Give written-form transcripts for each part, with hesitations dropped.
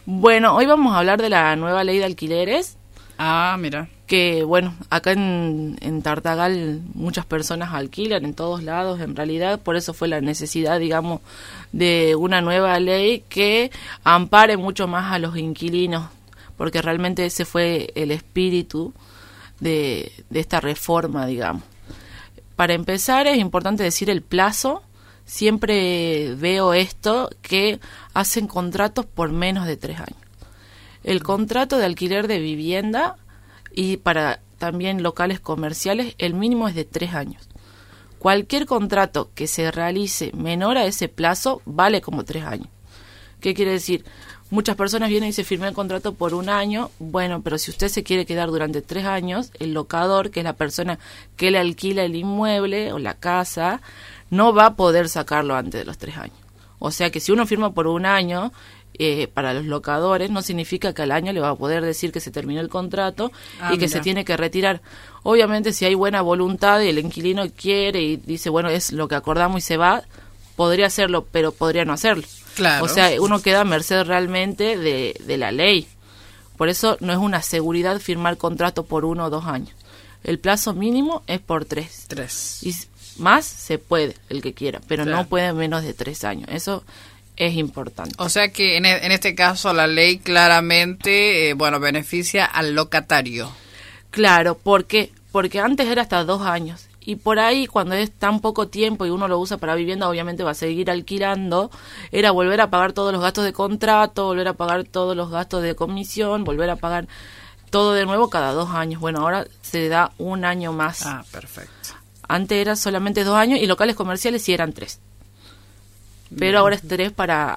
Bueno, hoy vamos a hablar de la nueva ley de alquileres. Ah, mira. Que bueno, acá en Tartagal muchas personas alquilan en todos lados, en realidad, por eso fue la necesidad, digamos, de una nueva ley que ampare mucho más a los inquilinos, porque realmente ese fue el espíritu de esta reforma, digamos. Para empezar, es importante decir el plazo. Siempre veo esto, que hacen contratos por menos de 3 años. El contrato de alquiler de vivienda y para también locales comerciales, el mínimo es de 3 años. Cualquier contrato que se realice menor a ese plazo vale como 3 años. ¿Qué quiere decir? Muchas personas vienen y se firma el contrato por 1 año. Bueno, pero si usted se quiere quedar durante 3 años, el locador, que es la persona que le alquila el inmueble o la casa, no va a poder sacarlo antes de los 3 años. O sea que si uno firma por 1 año, para los locadores, no significa que al año le va a poder decir que se terminó el contrato y que se tiene que retirar. Obviamente, si hay buena voluntad y el inquilino quiere y dice, bueno, es lo que acordamos y se va, podría hacerlo, pero podría no hacerlo. Claro. O sea, uno queda a merced realmente de la ley. Por eso no es una seguridad firmar contrato por 1 o 2 años. El plazo mínimo es por 3. 3. Y más se puede, el que quiera, pero claro, no puede menos de 3 años. Eso es importante. O sea que en este caso la ley claramente, beneficia al locatario. Claro, ¿por qué? Porque antes era hasta 2 años. Y por ahí, cuando es tan poco tiempo y uno lo usa para vivienda, obviamente va a seguir alquilando, era volver a pagar todos los gastos de contrato, volver a pagar todos los gastos de comisión, volver a pagar todo de nuevo cada 2 años. Bueno, ahora se da 1 año más. Ah, perfecto. Antes era solamente 2 años y locales comerciales sí eran 3. Pero ahora es 3 para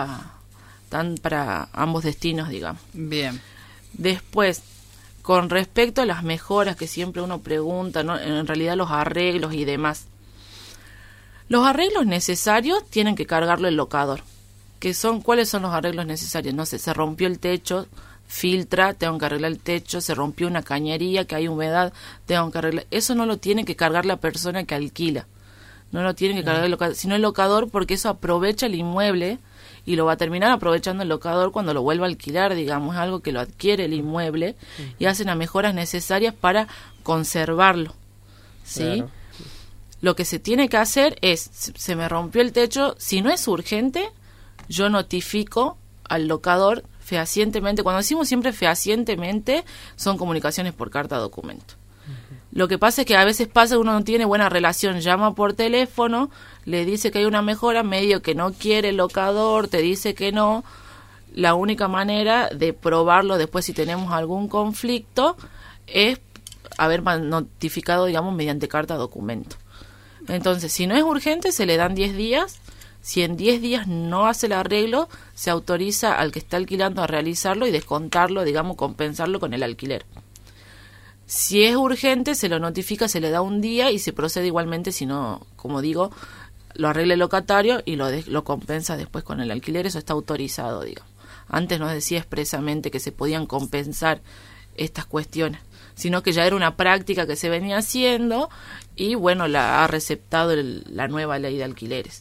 ambos destinos, digamos. Bien. Después, con respecto a las mejoras que siempre uno pregunta, ¿no? En realidad los arreglos y demás. Los arreglos necesarios tienen que cargarlo el locador. ¿Cuáles son los arreglos necesarios? No sé, se rompió el techo, filtra, tengo que arreglar el techo, se rompió una cañería, que hay humedad, tengo que arreglar. Eso no lo tiene que cargar la persona que alquila. No lo tiene que cargar el locador, sino el locador, porque eso aprovecha el inmueble y lo va a terminar aprovechando el locador cuando lo vuelva a alquilar, digamos, es algo que lo adquiere el inmueble y hacen las mejoras necesarias para conservarlo, ¿sí? Claro. Lo que se tiene que hacer es, se me rompió el techo, si no es urgente, yo notifico al locador fehacientemente. Cuando decimos siempre fehacientemente, son comunicaciones por carta documento. Lo que pasa es que a veces uno no tiene buena relación, llama por teléfono, le dice que hay una mejora, medio que no quiere el locador, te dice que no. La única manera de probarlo después si tenemos algún conflicto es haber notificado, digamos, mediante carta documento. Entonces, si no es urgente, se le dan 10 días. Si en 10 días no hace el arreglo, se autoriza al que está alquilando a realizarlo y descontarlo, digamos, compensarlo con el alquiler. Si es urgente, se lo notifica, se le da 1 día y se procede igualmente, si no, como digo, lo arregla el locatario y lo compensa después con el alquiler. Eso está autorizado, digamos. Antes nos decía expresamente que se podían compensar estas cuestiones, sino que ya era una práctica que se venía haciendo y, bueno, la ha receptado la nueva ley de alquileres.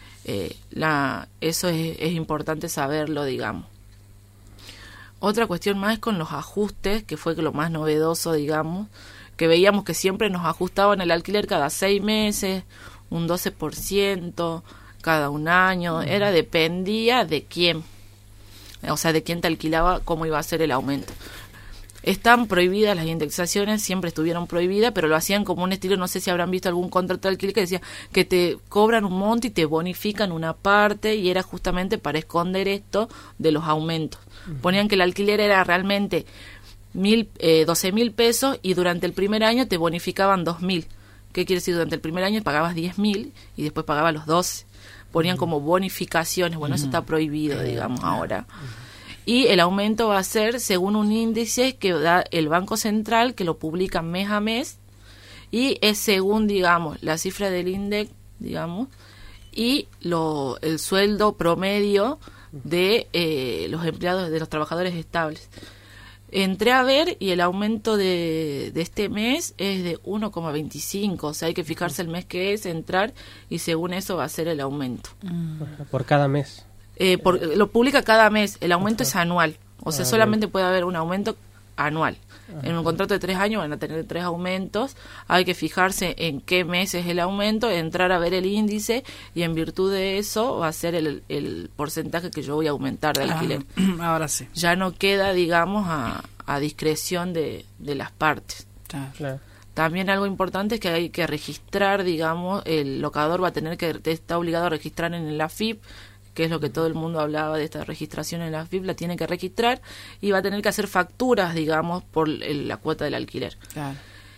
Eso es importante saberlo, digamos. Otra cuestión más es con los ajustes, que fue lo más novedoso, digamos, que veíamos que siempre nos ajustaban el alquiler cada 6 meses, un 12%, cada 1 año, dependía de quién, o sea, de quién te alquilaba, cómo iba a ser el aumento. Están prohibidas las indexaciones, siempre estuvieron prohibidas, pero lo hacían como un estilo, no sé si habrán visto algún contrato de alquiler que decía que te cobran un monto y te bonifican una parte, y era justamente para esconder esto de los aumentos. Ponían que el alquiler era realmente 12.000 pesos y durante el primer año te bonificaban 2.000. ¿Qué quiere decir? Durante el primer año pagabas 10.000 y después pagabas los 12. Ponían como bonificaciones, bueno, eso está prohibido, digamos, ahora. Y el aumento va a ser según un índice que da el Banco Central, que lo publica mes a mes, y es según, digamos, la cifra del INDEC, digamos, y el sueldo promedio de los empleados, de los trabajadores estables. Entré a ver y el aumento de este mes es de 1,25, o sea, hay que fijarse el mes que es, entrar, y según eso va a ser el aumento. Por cada mes. lo publica cada mes, el aumento es anual, o sea, solamente puede haber un aumento anual. En un contrato de 3 años van a tener 3 aumentos, hay que fijarse en qué mes es el aumento, entrar a ver el índice y en virtud de eso va a ser el porcentaje que yo voy a aumentar de alquiler. Ahora sí. Ya no queda, digamos, a discreción de las partes. Claro. También algo importante es que hay que registrar, digamos, el locador va a tener que, está obligado a registrar en el AFIP, que es lo que todo el mundo hablaba de esta registración en la AFIP, la tiene que registrar y va a tener que hacer facturas, digamos, por la cuota del alquiler. Claro.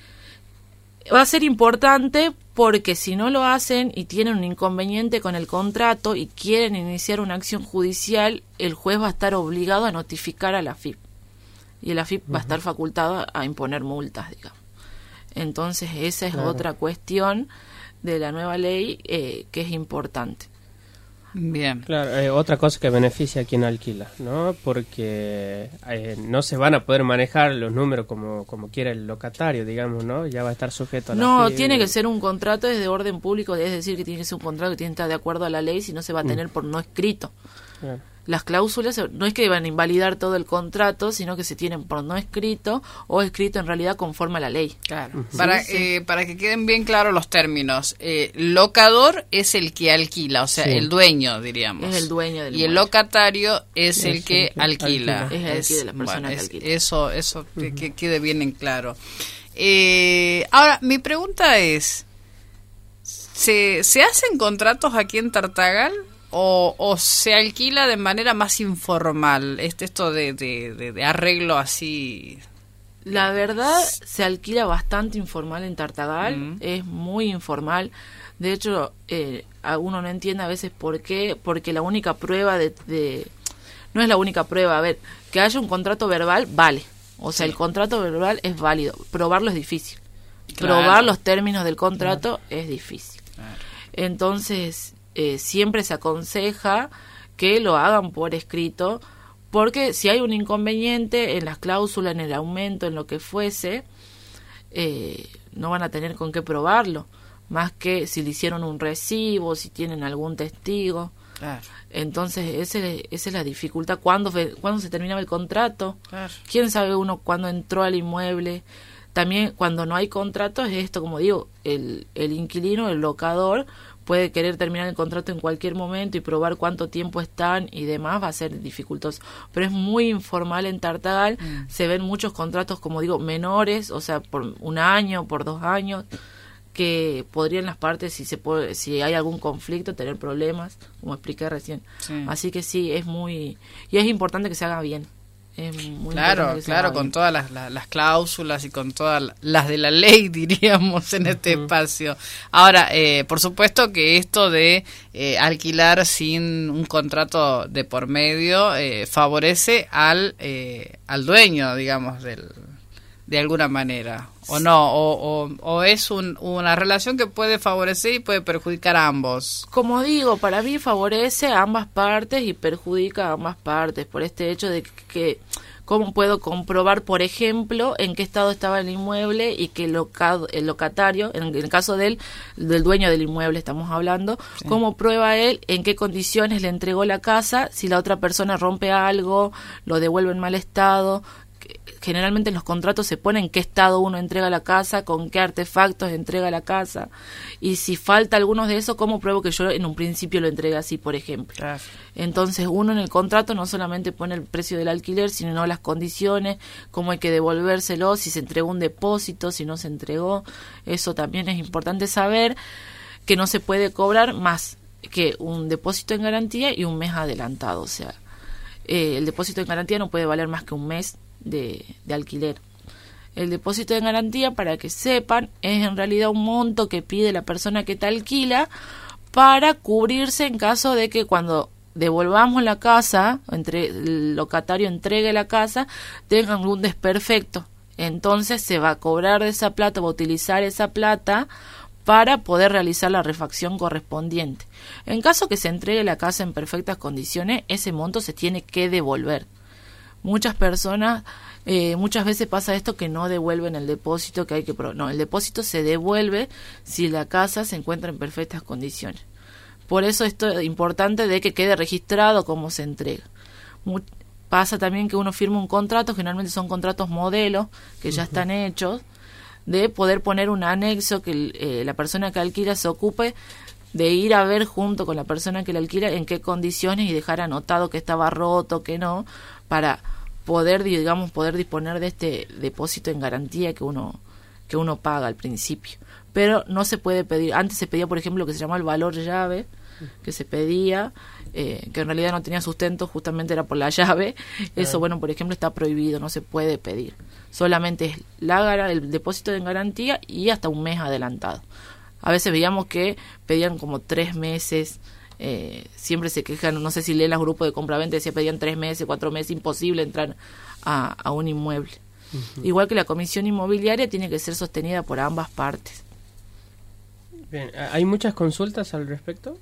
Va a ser importante porque si no lo hacen y tienen un inconveniente con el contrato y quieren iniciar una acción judicial, el juez va a estar obligado a notificar a la AFIP y el AFIP va a estar facultado a imponer multas, digamos. Entonces esa es otra cuestión de la nueva ley que es importante. Bien. Claro, otra cosa que beneficia a quien alquila, ¿no? Porque no se van a poder manejar los números como quiera el locatario, digamos, ¿no? Ya va a estar sujeto a la No, FIB. tiene que ser un contrato desde orden público, es decir, que tiene que ser un contrato que tiene que estar de acuerdo a la ley, si no se va a tener por no escrito. Claro. Las cláusulas no es que van a invalidar todo el contrato, sino que se tienen por no escrito o escrito en realidad conforme a la ley. Claro. Sí, Para que queden bien claros los términos, locador es el que alquila, o sea, el dueño, diríamos. Es el dueño del Y el inmueble. locatario es el que alquila. Es el que de la persona que alquila. Eso que quede bien en claro. Ahora, mi pregunta es, ¿se hacen contratos aquí en Tartagal? O se alquila de manera más informal, esto de arreglo así. La verdad, se alquila bastante informal en Tartagal, es muy informal. De hecho, uno no entiende a veces por qué, porque la única prueba no es la única prueba, a ver, que haya un contrato verbal, vale. O sea, el contrato verbal es válido, probarlo es difícil. Claro. Probar los términos del contrato es difícil. Claro. Entonces, siempre se aconseja que lo hagan por escrito, porque si hay un inconveniente en las cláusulas, en el aumento, en lo que fuese, no van a tener con qué probarlo, más que si le hicieron un recibo, si tienen algún testigo. Claro. Entonces, esa es la dificultad. ¿Cuándo se terminaba el contrato? Claro. ¿Quién sabe uno cuándo entró al inmueble? También, cuando no hay contrato, es esto, como digo, el inquilino, el locador, puede querer terminar el contrato en cualquier momento y probar cuánto tiempo están y demás, va a ser dificultoso. Pero es muy informal en Tartagal, se ven muchos contratos, como digo, menores, o sea, por 1 año, por 2 años, que podrían las partes, si hay algún conflicto, tener problemas, como expliqué recién. Sí. Así que sí, es importante que se haga bien. Claro, con todas las cláusulas y con todas las de la ley, diríamos, en este espacio. Ahora, por supuesto que esto de alquilar sin un contrato de por medio favorece al dueño, digamos, de alguna manera, o no, o es una relación que puede favorecer y puede perjudicar a ambos. Como digo, para mí favorece a ambas partes y perjudica a ambas partes por este hecho de que cómo puedo comprobar, por ejemplo, en qué estado estaba el inmueble y que el locatario, en el caso del dueño del inmueble estamos hablando, sí. Cómo prueba él en qué condiciones le entregó la casa, si la otra persona rompe algo, lo devuelve en mal estado. Generalmente en los contratos se pone en qué estado uno entrega la casa, con qué artefactos entrega la casa, y si falta algunos de esos, ¿cómo pruebo que yo en un principio lo entregué así, por ejemplo? Claro. Entonces uno en el contrato no solamente pone el precio del alquiler, sino las condiciones, cómo hay que devolvérselo, si se entregó un depósito, si no se entregó. Eso también es importante saber, que no se puede cobrar más que un depósito en garantía y un mes adelantado. O sea, el depósito en garantía no puede valer más que un mes de alquiler. El depósito de garantía, para que sepan, es en realidad un monto que pide la persona que te alquila para cubrirse en caso de que cuando devolvamos la casa, el locatario entregue la casa, tenga algún desperfecto. Entonces se va a cobrar de esa plata, va a utilizar esa plata para poder realizar la refacción correspondiente. En caso que se entregue la casa en perfectas condiciones, ese monto se tiene que devolver. Muchas personas, muchas veces pasa esto, que no devuelven el depósito, que hay que... No, el depósito se devuelve si la casa se encuentra en perfectas condiciones. Por eso esto es importante de que quede registrado cómo se entrega. Pasa también que uno firma un contrato, generalmente son contratos modelos que ya están hechos, de poder poner un anexo que la persona que alquila se ocupe de ir a ver junto con la persona que le alquila en qué condiciones y dejar anotado que estaba roto, que no, para poder, digamos, poder disponer de este depósito en garantía que uno paga al principio. Pero no se puede pedir, antes se pedía, por ejemplo, lo que se llama el valor llave, que se pedía, que en realidad no tenía sustento, justamente era por la llave. Eso, bueno, por ejemplo, está prohibido, no se puede pedir. Solamente es el depósito en garantía y hasta un mes adelantado. A veces veíamos que pedían como 3 meses, siempre se quejan, no sé si leen los grupos de compraventa, decía pedían 3 meses, 4 meses, imposible entrar a un inmueble. Igual que la comisión inmobiliaria tiene que ser sostenida por ambas partes. Bien, ¿hay muchas consultas al respecto?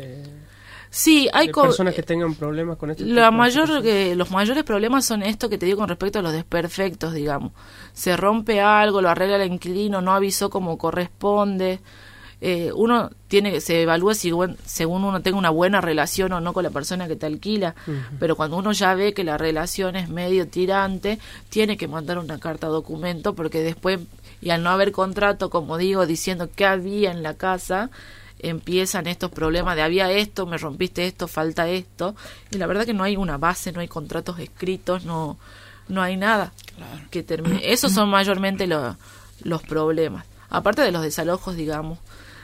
Sí, hay personas que tengan problemas con esto. Los mayores problemas son esto que te digo con respecto a los desperfectos, digamos. Se rompe algo, lo arregla el inquilino, no avisó como corresponde. Uno se evalúa según uno tenga una buena relación o no con la persona que te alquila, pero cuando uno ya ve que la relación es medio tirante, tiene que mandar una carta documento, porque después, y al no haber contrato, como digo, diciendo qué había en la casa, empiezan estos problemas de había esto, me rompiste esto, falta esto, y la verdad que no hay una base, no hay contratos escritos, no hay nada que termine. Esos son mayormente los problemas. Aparte de los desalojos, digamos,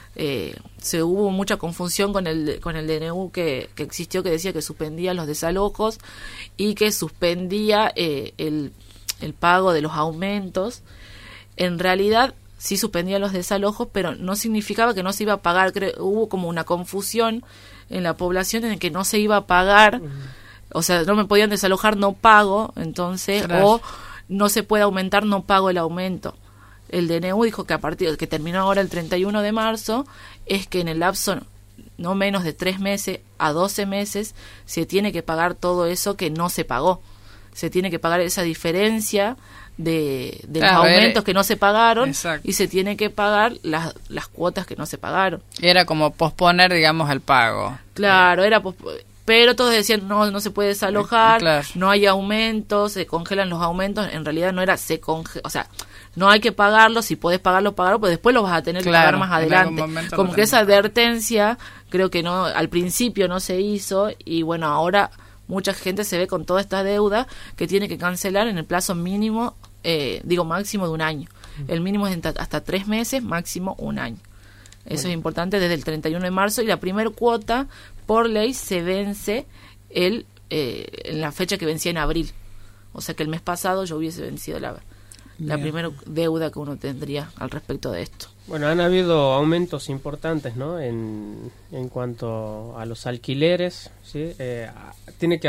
hubo mucha confusión con el DNU que existió, que decía que suspendía los desalojos y que suspendía el pago de los aumentos. En realidad sí suspendía los desalojos, pero no significaba que no se iba a pagar. Hubo como una confusión en la población en que no se iba a pagar, o sea, no me podían desalojar, no pago, entonces, o no se puede aumentar, no pago el aumento. El DNU dijo que a partir que terminó ahora el 31 de marzo, es que en el lapso no menos de 3 meses a 12 meses se tiene que pagar todo eso que no se pagó. Se tiene que pagar esa diferencia de los aumentos que no se pagaron. Exacto. Y se tiene que pagar las cuotas que no se pagaron. Era como posponer, digamos, el pago. Claro, pero todos decían no se puede desalojar, no hay aumentos, se congelan los aumentos. En realidad no era o sea, no hay que pagarlo, si podés pagarlo, pero después lo vas a tener que pagar más adelante. Como que esa advertencia, creo que no, al principio no se hizo, y bueno, ahora mucha gente se ve con toda esta deuda que tiene que cancelar en el plazo mínimo, máximo de 1 año. El mínimo es hasta 3 meses, máximo 1 año. Eso es importante, desde el 31 de marzo, y la primera cuota, por ley, se vence en la fecha que vencía en abril. O sea que el mes pasado ya hubiese vencido la primera deuda que uno tendría al respecto de esto. Bueno, han habido aumentos importantes, ¿no? En cuanto a los alquileres, ¿sí? Tenía que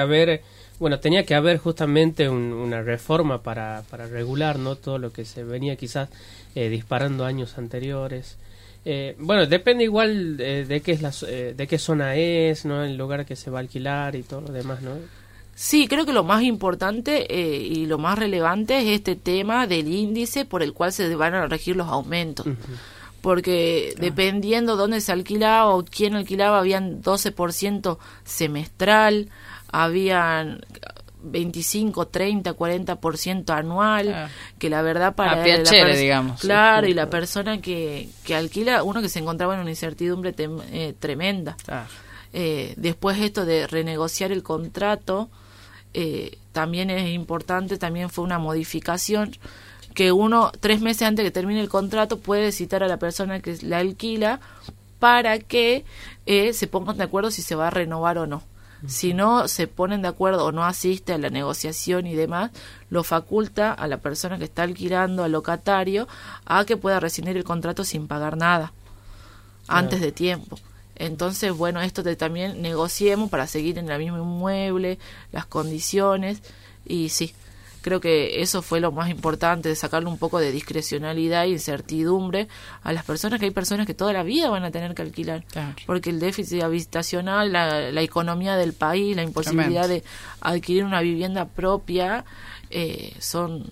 haber justamente una reforma para regular, ¿no? Todo lo que se venía quizás disparando años anteriores. Bueno, depende igual de qué zona es, ¿no? El lugar que se va a alquilar y todo lo demás, ¿no? Sí, creo que lo más importante y lo más relevante es este tema del índice por el cual se van a regir los aumentos. Porque dependiendo dónde se alquilaba o quién alquilaba, habían 12% semestral, habían 25, 30, 40% anual, que la verdad para digamos. Claro, y la persona que alquila, uno que se encontraba en una incertidumbre tremenda. Después esto de renegociar el contrato, también es importante, también fue una modificación que 3 meses antes que termine el contrato puede citar a la persona que la alquila para que se pongan de acuerdo si se va a renovar o no. Si no se ponen de acuerdo o no asiste a la negociación y demás, lo faculta a la persona que está alquilando, al locatario, a que pueda rescindir el contrato sin pagar nada antes de tiempo. Entonces, bueno, esto también negociemos para seguir en el mismo inmueble, las condiciones, y sí, creo que eso fue lo más importante, de sacarle un poco de discrecionalidad e incertidumbre a las personas, que hay personas que toda la vida van a tener que alquilar, porque el déficit habitacional, la economía del país, la imposibilidad de adquirir una vivienda propia, son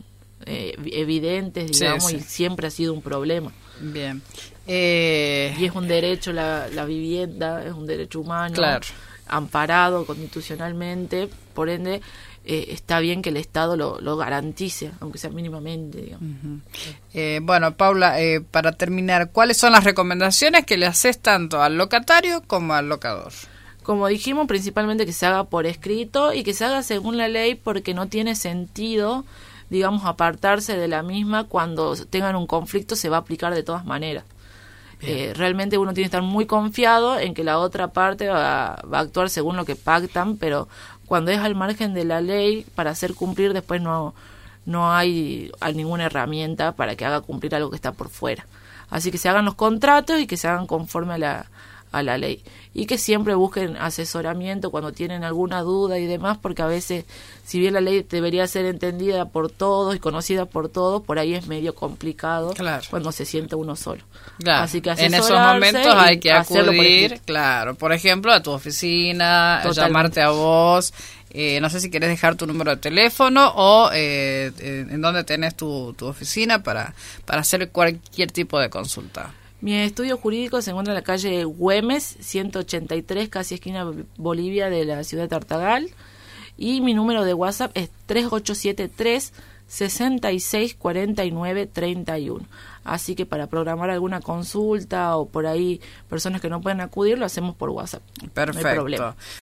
evidentes, digamos, y siempre ha sido un problema. Bien. Y es un derecho, la vivienda es un derecho humano, claro, amparado constitucionalmente, por ende está bien que el Estado lo garantice, aunque sea mínimamente, digamos. Bueno, Paula, para terminar, ¿cuáles son las recomendaciones que le haces tanto al locatario como al locador? Como dijimos, principalmente que se haga por escrito y que se haga según la ley, porque no tiene sentido, digamos, apartarse de la misma. Cuando tengan un conflicto se va a aplicar de todas maneras. Realmente uno tiene que estar muy confiado en que la otra parte va a actuar según lo que pactan, pero cuando es al margen de la ley, para hacer cumplir después no hay ninguna herramienta para que haga cumplir algo que está por fuera. Así que se hagan los contratos y que se hagan conforme a la ley, y que siempre busquen asesoramiento cuando tienen alguna duda y demás, porque a veces, si bien la ley debería ser entendida por todos y conocida por todos, por ahí es medio complicado, claro, cuando se siente uno solo. Claro. Así que en esos momentos hay que acudir, claro, por ejemplo, a tu oficina, llamarte a vos. No sé si querés dejar tu número de teléfono o en dónde tenés tu oficina para hacer cualquier tipo de consulta. Mi estudio jurídico se encuentra en la calle Güemes, 183, casi esquina Bolivia de la ciudad de Tartagal. Y mi número de WhatsApp es 3873-664931. Así que para programar alguna consulta o por ahí personas que no pueden acudir, lo hacemos por WhatsApp. Perfecto. No hay problema.